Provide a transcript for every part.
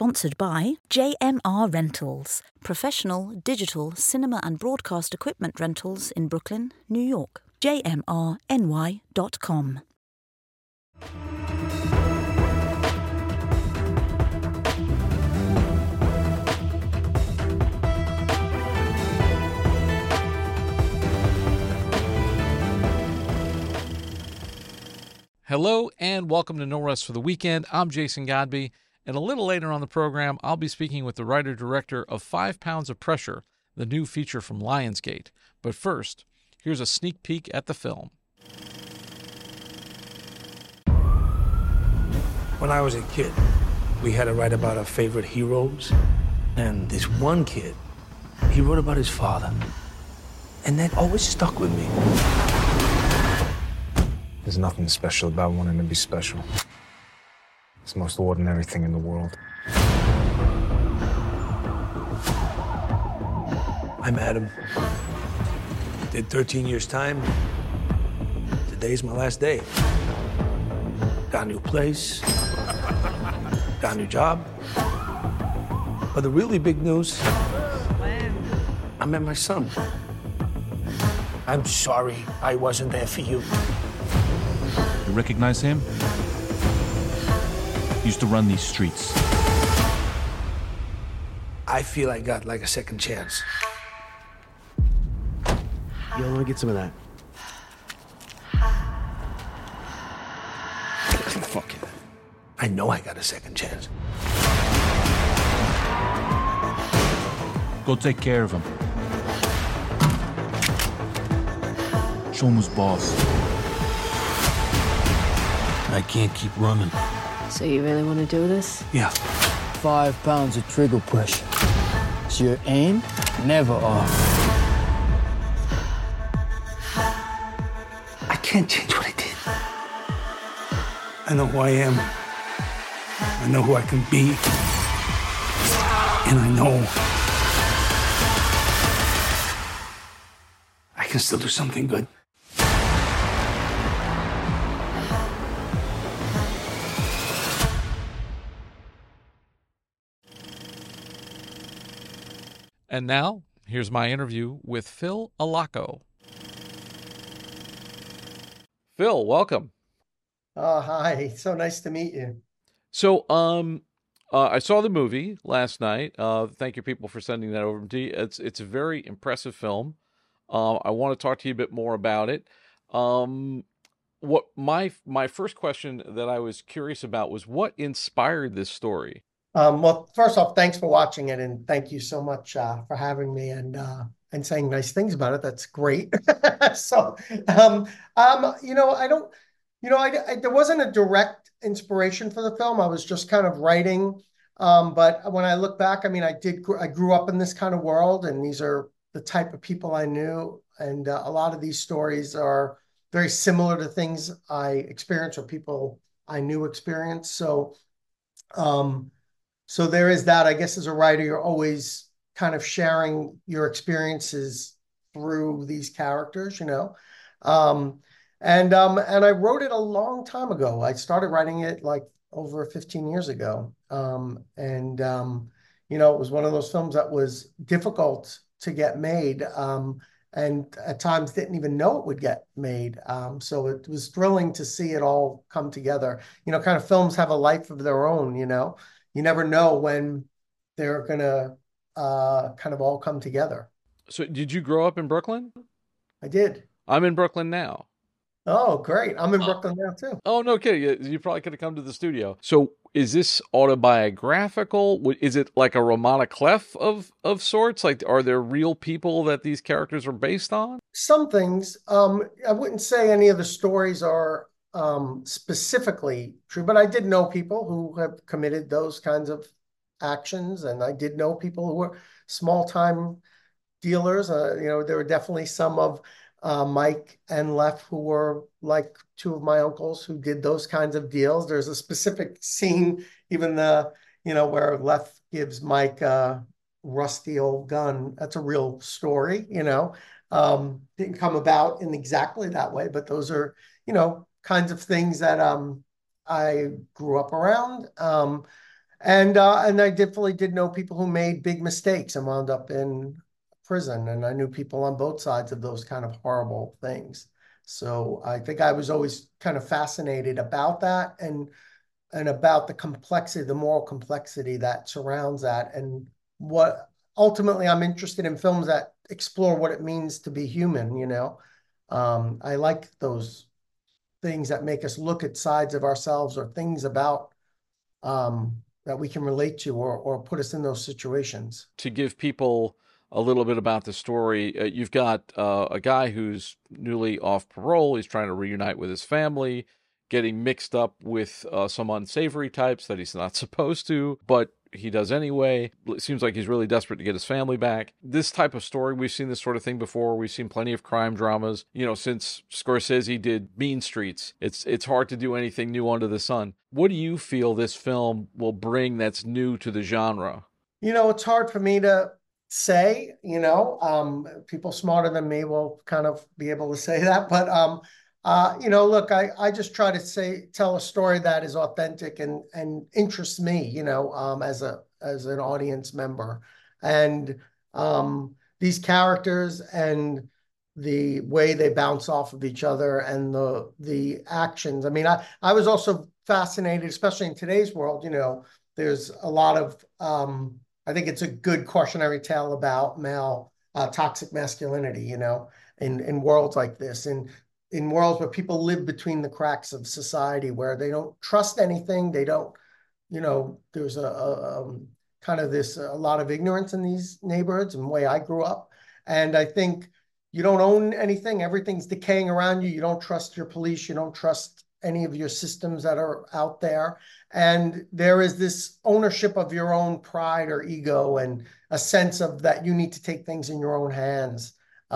Sponsored by JMR Rentals, professional digital cinema and broadcast equipment rentals in Brooklyn, New York. jmrny.com. Hello and welcome to No Rest for the Weekend. I'm Jason Godbey, and a little later on the program, I'll be speaking with the writer-director of 5 Pounds of Pressure, the new feature from Lionsgate. But first, here's a sneak peek at the film. When I was a kid, we had to write about our favorite heroes, and this one kid, he wrote about his father, and that always stuck with me. There's nothing special about wanting to be special. It's the most ordinary thing in the world. I'm Adam. Did 13 years time. Today's my last day. Got a new place. Got a new job. But the really big news, I met my son. I'm sorry I wasn't there for you. You recognize him? He used to run these streets. I feel I got like a second chance. Yo, let me get some of that. Fuck it. I know I got a second chance. Go take care of him. Show him who's boss. I can't keep running. So you really want to do this? Yeah. 5 pounds of trigger pressure. So your aim, never off. I can't change what I did. I know who I am. I know who I can be. And I know I can still do something good. And now, here's my interview with Phil Alaco. Phil, welcome. Oh, hi. So nice to meet you. So, I saw the movie last night. Thank you, people, for sending that over to you. It's a very impressive film. I want to talk to you a bit more about it. What my first question that I was curious about was what inspired this story? Well, first off, thanks for watching it, and thank you so much for having me and saying nice things about it. That's great. So, I don't, there wasn't a direct inspiration for the film. I was just kind of writing. But when I look back, I mean, I grew up in this kind of world, and these are the type of people I knew, and a lot of these stories are very similar to things I experienced or people I knew experienced. So, So there is that. I guess as a writer, you're always kind of sharing your experiences through these characters, And I wrote it a long time ago. I started writing it like over 15 years ago. It was one of those films that was difficult to get made, and at times didn't even know it would get made. So it was thrilling to see it all come together. Kind of films have a life of their own, You never know when they're going to kind of all come together. So did you grow up in Brooklyn? I did. I'm in Brooklyn now. Oh, great. I'm in Brooklyn now, too. Oh, no kidding. You probably could have come to the studio. So is this autobiographical? Is it like a Ramona Clef of sorts? Like, are there real people that these characters are based on? Some things. I wouldn't say any of the stories are specifically true, but I did know people who have committed those kinds of actions, and I did know people who were small-time dealers. There were definitely some of Mike and Lef who were like two of my uncles who did those kinds of deals. There's a specific scene, even where Lef gives Mike a rusty old gun. That's a real story, didn't come about in exactly that way, but those are, kinds of things that I grew up around. And I definitely did know people who made big mistakes and wound up in prison. And I knew people on both sides of those kind of horrible things. So I think I was always kind of fascinated about that and about the complexity, the moral complexity that surrounds that. And what ultimately I'm interested in films that explore what it means to be human, you know. I like those things that make us look at sides of ourselves or things about that we can relate to or put us in those situations. To give people a little bit about the story, you've got a guy who's newly off parole. He's trying to reunite with his family, getting mixed up with some unsavory types that he's not supposed to, but he does anyway. It seems like he's really desperate to get his family back. This type of story, we've seen this sort of thing before. We've seen plenty of crime dramas. You know, since Scorsese did Mean Streets, it's hard to do anything new under the sun. What do you feel this film will bring that's new to the genre? You know, it's hard for me to say, you know, people smarter than me will kind of be able to say that. But, you know, look, I just try to tell a story that is authentic and interests me, you know, as an audience member. And these characters and the way they bounce off of each other and the actions. I mean, I was also fascinated, especially in today's world, you know, there's a lot of I think it's a good cautionary tale about male toxic masculinity, you know, in worlds like this, and in worlds where people live between the cracks of society, where they don't trust anything, they don't, you know, there's a kind of a lot of ignorance in these neighborhoods and the way I grew up. And I think you don't own anything, everything's decaying around you. You don't trust your police, you don't trust any of your systems that are out there. And there is this ownership of your own pride or ego and a sense of that you need to take things in your own hands.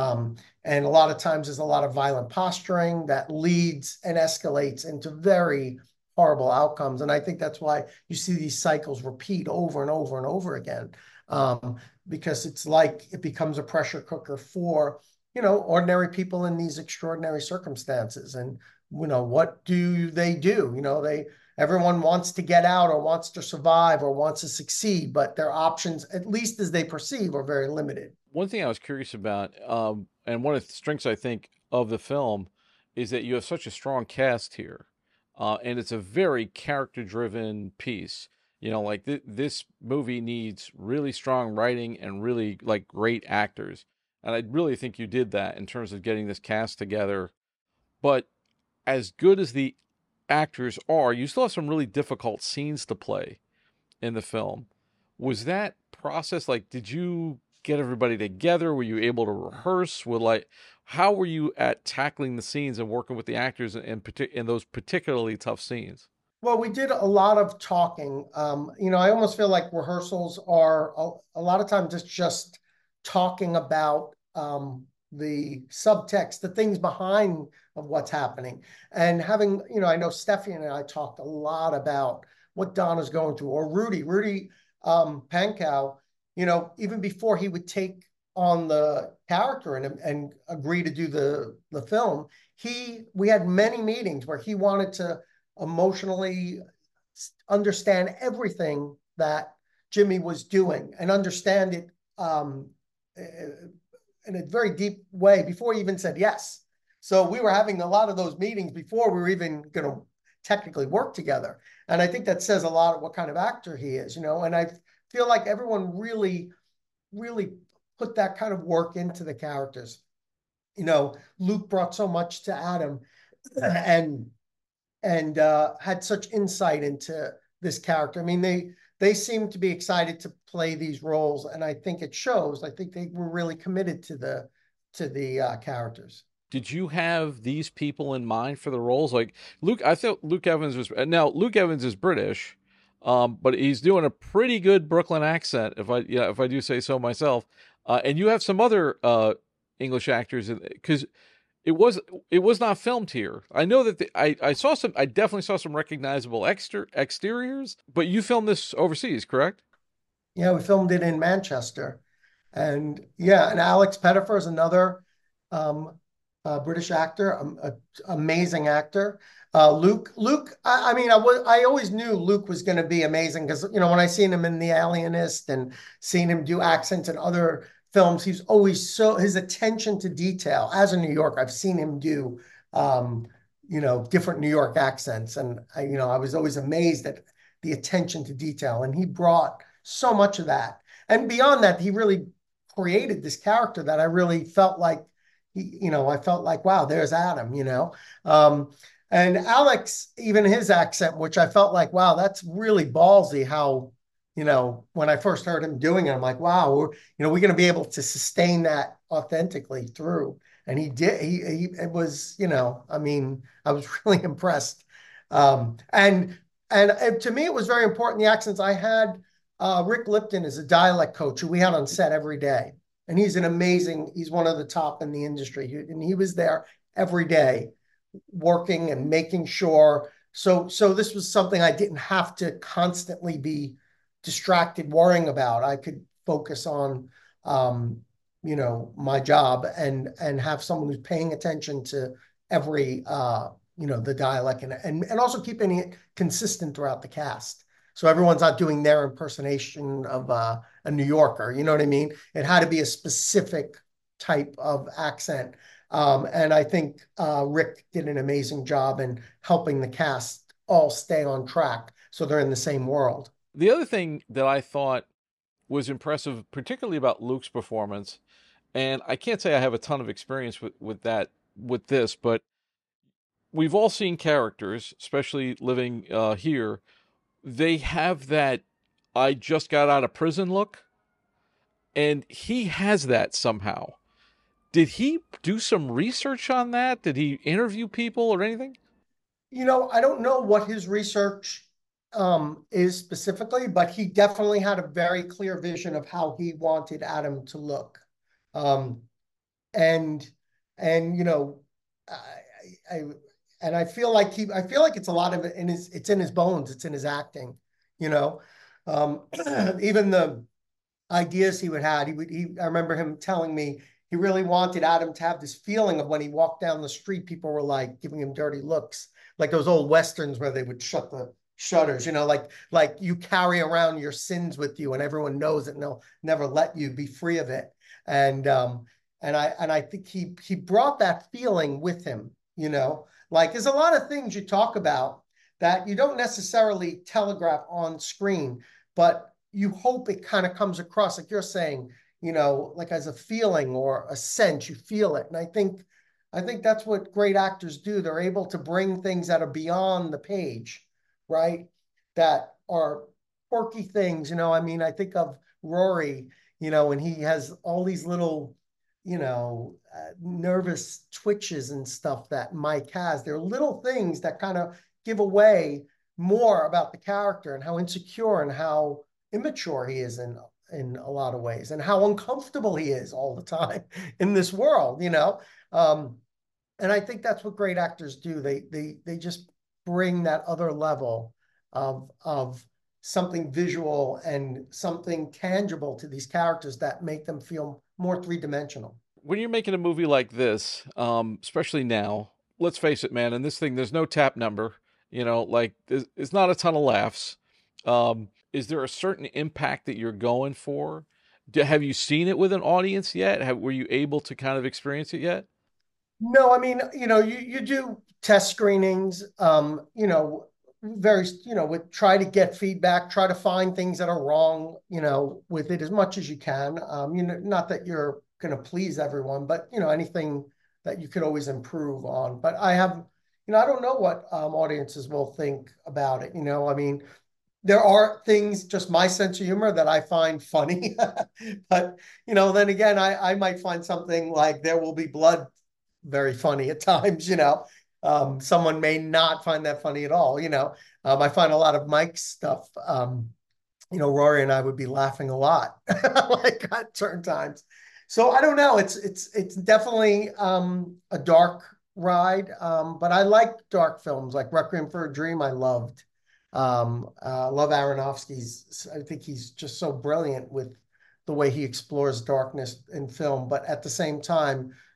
And a lot of times there's a lot of violent posturing that leads and escalates into very horrible outcomes. And I think that's why you see these cycles repeat over and over and over again, because it's like it becomes a pressure cooker for, you know, ordinary people in these extraordinary circumstances. And, you know, what do? You know, everyone wants to get out or wants to survive or wants to succeed, but their options, at least as they perceive, are very limited. One thing I was curious about, and one of the strengths I think of the film, is that you have such a strong cast here, and it's a very character-driven piece. You know, like this movie needs really strong writing and really like great actors, and I really think you did that in terms of getting this cast together. But as good as the actors are, you still have some really difficult scenes to play in the film. Was that process like, did you get everybody together? Were you able to rehearse? How were you at tackling the scenes and working with the actors in those particularly tough scenes? Well, we did a lot of talking. You know, I almost feel like rehearsals are a lot of times it's just talking about the subtext, the things behind of what's happening. And having, you know, I know Steffi and I talked a lot about what Donna's going through, or Rudy Pankow, you know, even before he would take on the character and agree to do the film, we had many meetings where he wanted to emotionally understand everything that Jimmy was doing and understand it in a very deep way before he even said yes. So we were having a lot of those meetings before we were even going to technically work together. And I think that says a lot of what kind of actor he is, you know, and I feel like everyone really, really put that kind of work into the characters. You know, Luke brought so much to Adam and had such insight into this character. I mean, they seem to be excited to play these roles, and I think it shows. I think they were really committed to the characters. Did you have these people in mind for the roles? Like Luke, I thought Luke Evans was, now Luke Evans is British, but he's doing a pretty good Brooklyn accent, if I do say so myself. And you have some other English actors, because it was not filmed here. I know that I definitely saw some recognizable exteriors, but you filmed this overseas, correct? Yeah, we filmed it in Manchester, and Alex Pettifer is another British actor, amazing actor. Luke, I mean, I always knew Luke was going to be amazing because, you know, when I seen him in The Alienist and seen him do accents in other films, he's always his attention to detail. As a New Yorker, I've seen him do, you know, different New York accents. And, you know, I was always amazed at the attention to detail. And he brought so much of that. And beyond that, he really created this character that I really felt like, you know, I felt like, wow, there's Adam, you know. And Alex, even his accent, which I felt like, wow, that's really ballsy how, you know, when I first heard him doing it, I'm like, wow, you know, we're going to be able to sustain that authentically through. And he did, it was, you know, I mean, I was really impressed. And to me, it was very important, the accents I had. Rick Lipton is a dialect coach who we had on set every day. And he's one of the top in the industry. And he was there every day working and making sure. So this was something I didn't have to constantly be distracted worrying about. I could focus on, you know, my job and have someone who's paying attention to every, you know, the dialect and also keeping it consistent throughout the cast. So everyone's not doing their impersonation of a New Yorker. You know what I mean? It had to be a specific type of accent. And I think Rick did an amazing job in helping the cast all stay on track so they're in the same world. The other thing that I thought was impressive, particularly about Luke's performance, and I can't say I have a ton of experience with this, but we've all seen characters, especially living here, they have that I just got out of prison look, and he has that somehow. Did he do some research on that? Did he interview people or anything? You know, I don't know what his research is specifically, but he definitely had a very clear vision of how he wanted Adam to look. And you know, I feel like it's a lot of it it's in his bones, it's in his acting, you know. Even the ideas he would have, I remember him telling me he really wanted Adam to have this feeling of when he walked down the street, people were like giving him dirty looks, like those old Westerns where they would shut the shutters, you know, like you carry around your sins with you and everyone knows it and they'll never let you be free of it. And I think he brought that feeling with him, you know, like there's a lot of things you talk about that you don't necessarily telegraph on screen, but you hope it kind of comes across, like you're saying, you know, like as a feeling or a sense, you feel it. And I think that's what great actors do. They're able to bring things that are beyond the page, right? That are quirky things, you know. I mean, I think of Rory, you know, and he has all these little, you know, nervous twitches and stuff that Mike has. They're little things that kind of give away more about the character and how insecure and how immature he is in a lot of ways, and how uncomfortable he is all the time in this world, you know. And I think that's what great actors do. They just bring that other level of something visual and something tangible to these characters that make them feel more three-dimensional. When you're making a movie like this, especially now, let's face it, man, in this thing, there's no tap number, you know, like it's not a ton of laughs. Is there a certain impact that you're going for? Have you seen it with an audience yet? Were you able to kind of experience it yet? No, I mean, you know, you do test screenings, you know, try to get feedback, try to find things that are wrong, you know, with it as much as you can. You know, not that you're going to please everyone, but, you know, anything that you could always improve on. But I don't know what audiences will think about it. You know, I mean, there are things, just my sense of humor, that I find funny. But, you know, then again, I might find something like There Will Be Blood very funny at times, you know. Someone may not find that funny at all, you know. I find a lot of Mike's stuff, you know, Rory and I would be laughing a lot, like at certain times. So I don't know. It's definitely a dark ride, but I like dark films like Requiem for a Dream. I loved. Love Aronofsky's. I think he's just so brilliant with the way he explores darkness in film. But at the same time,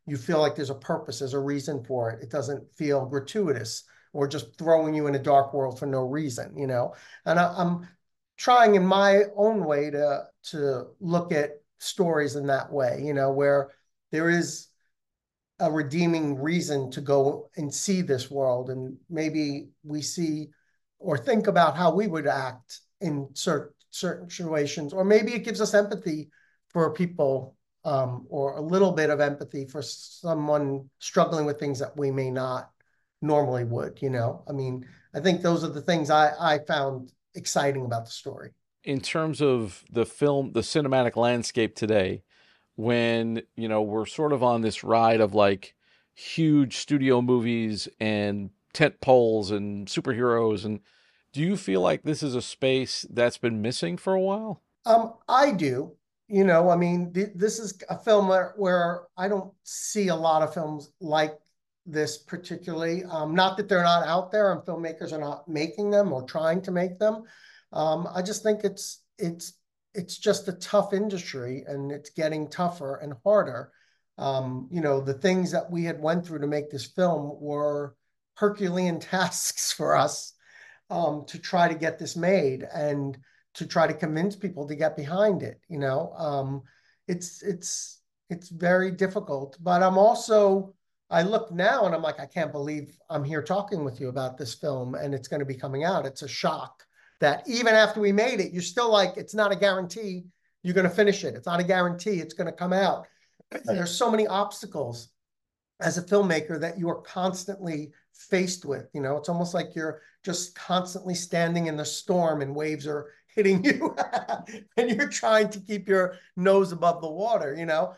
you feel like there's a purpose, there's a reason for it. It doesn't feel gratuitous or just throwing you in a dark world for no reason, you know? And I'm trying in my own way to look at stories in that way, you know, where there is a redeeming reason to go and see this world. And maybe we see or think about how we would act in certain situations, or maybe it gives us empathy for people, or a little bit of empathy for someone struggling with things that we may not normally would, you know? I mean, I think those are the things I found exciting about the story. In terms of the film, the cinematic landscape today, when, you know, we're sort of on this ride of like huge studio movies and tent poles and superheroes, and do you feel like this is a space that's been missing for a while? I do. You know, I mean, this is a film where I don't see a lot of films like this particularly. Not that they're not out there and filmmakers are not making them or trying to make them. I just think it's just a tough industry, and it's getting tougher and harder. You know, the things that we had went through to make this film were Herculean tasks for us, to try to get this made and to try to convince people to get behind it. You know, it's very difficult, but I look now and I'm like, I can't believe I'm here talking with you about this film and it's going to be coming out. It's a shock that even after we made it, you're still like, it's not a guarantee you're going to finish it. It's not a guarantee it's going to come out. There's so many obstacles as a filmmaker that you are constantly faced with. You know, it's almost like you're just constantly standing in the storm and waves are hitting you and you're trying to keep your nose above the water, you know?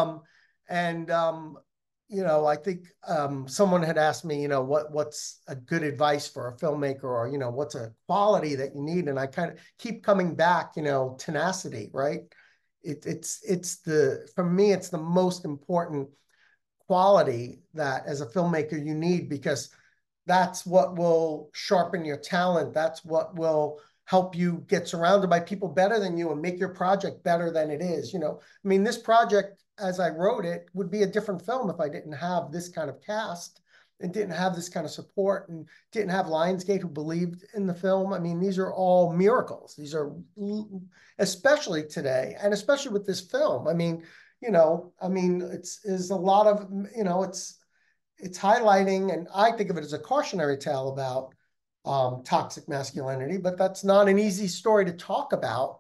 You know, I think someone had asked me, you know, what's a good advice for a filmmaker, or, you know, what's a quality that you need? And I kind of keep coming back, you know, tenacity, right? For me, it's the most important quality that as a filmmaker you need, because that's what will sharpen your talent. That's what will help you get surrounded by people better than you and make your project better than it is. You know, I mean, this project, as I wrote it, would be a different film if I didn't have this kind of cast and didn't have this kind of support and didn't have Lionsgate who believed in the film. I mean, these are all miracles. These are, especially today, and especially with this film. I mean, you know, I mean, it's a lot of, you know, it's highlighting, and I think of it as a cautionary tale about toxic masculinity, but that's not an easy story to talk about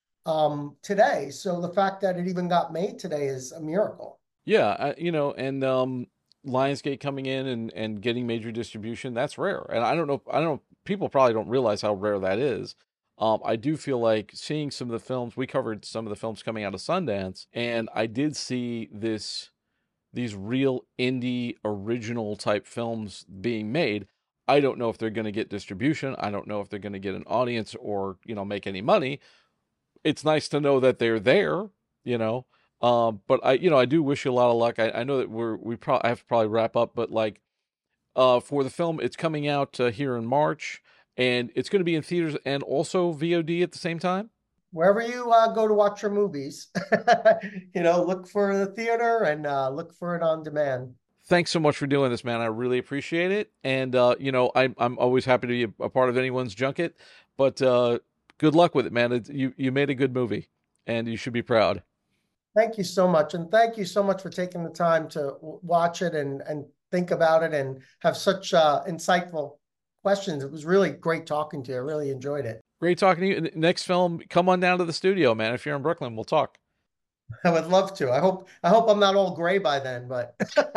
today. So the fact that it even got made today is a miracle. Yeah, you know, and Lionsgate coming in and getting major distribution, that's rare. And I don't know, people probably don't realize how rare that is. I do feel like seeing some of the films, we covered some of the films coming out of Sundance, and I did see these real indie original type films being made. I don't know if they're going to get distribution. I don't know if they're going to get an audience or, you know, make any money. It's nice to know that they're there, you know. But I do wish you a lot of luck. I know that I have to probably wrap up, but like, for the film, it's coming out here in March, and it's going to be in theaters and also VOD at the same time. Wherever you go to watch your movies, you know, look for the theater and look for it on demand. Thanks so much for doing this, man. I really appreciate it. And, you know, I'm always happy to be a part of anyone's junket, but good luck with it, man. You made a good movie, and you should be proud. Thank you so much. And thank you so much for taking the time to watch it and think about it and have such insightful questions. It was really great talking to you. I really enjoyed it. Great talking to you. Next film, come on down to the studio, man. If you're in Brooklyn, we'll talk. I would love to. I hope I'm not all gray by then, but.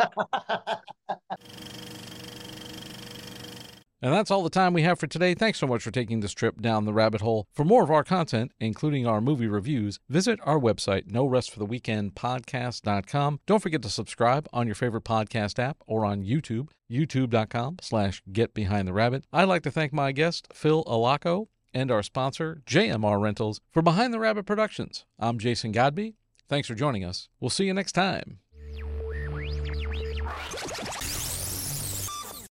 And that's all the time we have for today. Thanks so much for taking this trip down the rabbit hole. For more of our content, including our movie reviews, visit our website, norestfortheweekendpodcast.com. Don't forget to subscribe on your favorite podcast app or on YouTube, youtube.com/getbehindtherabbit. I'd like to thank my guest, Phil Alaco, and our sponsor, JMR Rentals, for Behind the Rabbit Productions. I'm Jason Godbey. Thanks for joining us. We'll see you next time.